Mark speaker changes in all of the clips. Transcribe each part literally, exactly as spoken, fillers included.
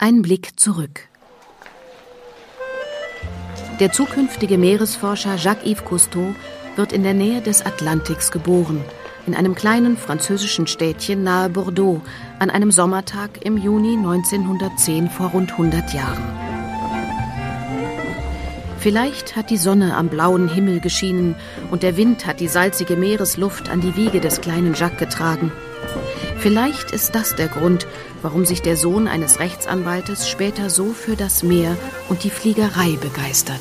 Speaker 1: Ein Blick zurück. Der zukünftige Meeresforscher Jacques-Yves Cousteau wird in der Nähe des Atlantiks geboren, in einem kleinen französischen Städtchen nahe Bordeaux, an einem Sommertag im Juni neunzehnhundertzehn vor rund hundert Jahren. Vielleicht hat die Sonne am blauen Himmel geschienen und der Wind hat die salzige Meeresluft an die Wiege des kleinen Jacques getragen. Vielleicht ist das der Grund, warum sich der Sohn eines Rechtsanwaltes später so für das Meer und die Fliegerei begeistert.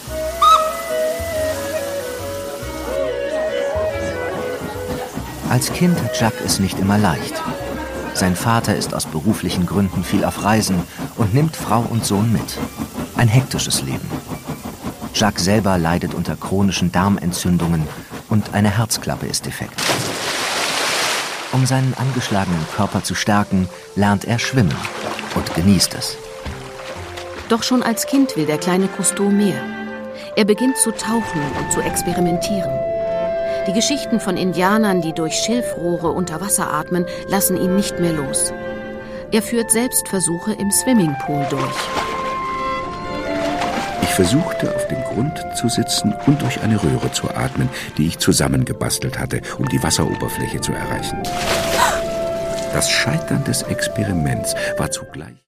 Speaker 2: Als Kind hat Jacques es nicht immer leicht. Sein Vater ist aus beruflichen Gründen viel auf Reisen und nimmt Frau und Sohn mit. Ein hektisches Leben. Jacques selber leidet unter chronischen Darmentzündungen und eine Herzklappe ist defekt. Um seinen angeschlagenen Körper zu stärken, lernt er schwimmen und genießt es.
Speaker 1: Doch schon als Kind will der kleine Cousteau mehr. Er beginnt zu tauchen und zu experimentieren. Die Geschichten von Indianern, die durch Schilfrohre unter Wasser atmen, lassen ihn nicht mehr los. Er führt selbst Versuche im Swimmingpool durch.
Speaker 3: Ich versuchte, auf dem Grund zu sitzen und durch eine Röhre zu atmen, die ich zusammengebastelt hatte, um die Wasseroberfläche zu erreichen. Das Scheitern des Experiments war zugleich